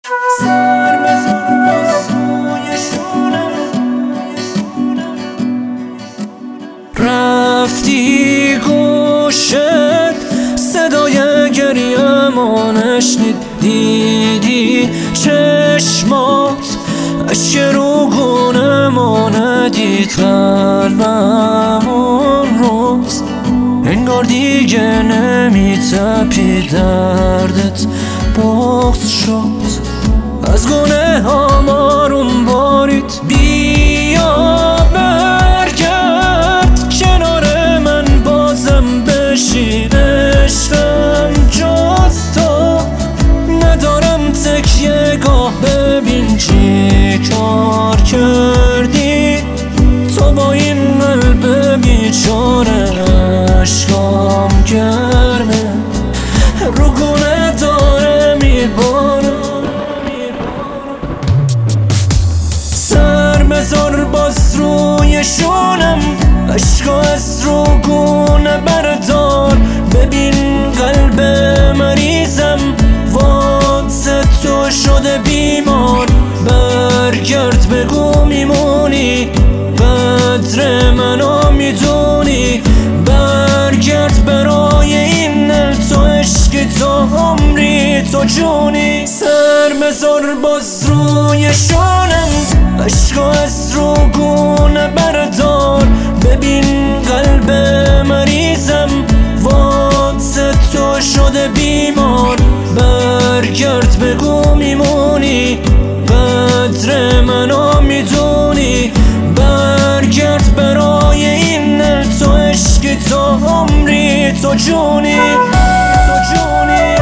سر بزن باز روی شونم رفتی گوشت صدای گریه‌مو نشنید دیدی چشمات اشک رو گونه‌مو ندید قلبم اون روز انگار دیگه نمی‌تپی دردت بغض شد از گناهام آروم بارید بیا برگرد کنار من بازم بشین عشقم جز تو ندارم تکیه گاه ببین چی کار کردی تو با این قلب بیچاره عشقام گرمه رو گونه داره میباره سر بذار باز روی شونم عشقا از رو گونه بردار ببین قلب مریضم واسه تو شده بیمار برگرد بگو میمونی قدر منو میدونی برگرد برای این دل تو عشق تو عمری تو جونی سر بذار باز روی شونم عشقا از رو گونه بردار ببین قلب مریضم واسه تو شده بیمار برگرد بگو میمونی قدر منو میدونی برگرد برای این دل تو عشق تو عمری تو جونی تو جونی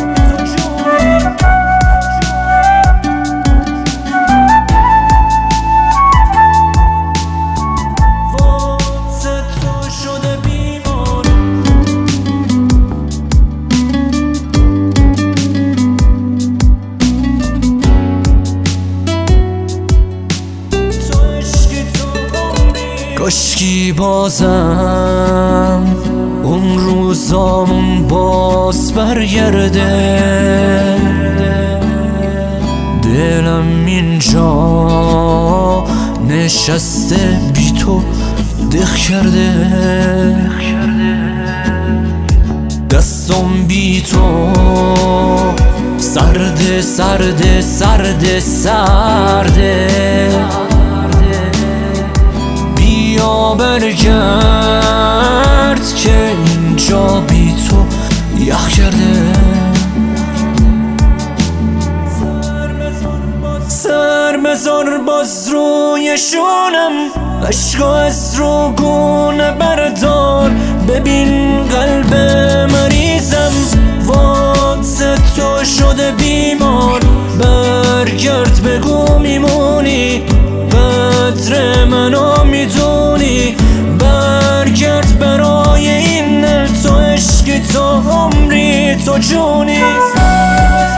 واسه تو شده بیمار تو عشق تو عمری کاشکی بازم اون روزامون باز برگرده دلم اینجا نشسته بی تو دق کرده دستم بی تو سرده سرده سرده سرده بیا برگرد که اینجا بی تو یخ کرده سر بذار باز روی شونم عشقا از رو گونه بردار ببین قلب مریضم واسه تو شده بیمار برگرد بگو میمونی قدر منو میدونی برگرد برای این دل تو عشق تو عمری تو جونی